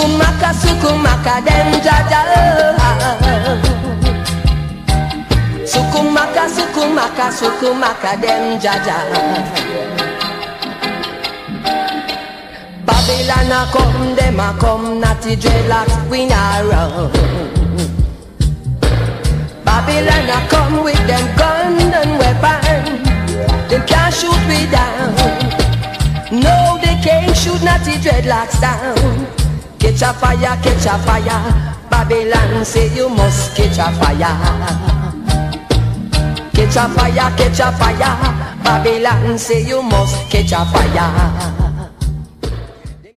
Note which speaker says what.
Speaker 1: Sukumaka, sukumaka, dem jaja. Sukumaka, sukumaka, sukumaka, dem jaja. Babylon a come, dem a come, natty dreadlocks we not run. Babylon a come with them gun and weapon. They can't shoot me down. No, they can't shoot natty dreadlocks down. Catch a fire, catch a fire. Babylon say you must catch a fire. Catch a fire, catch a fire. Babylon say you must catch a fire.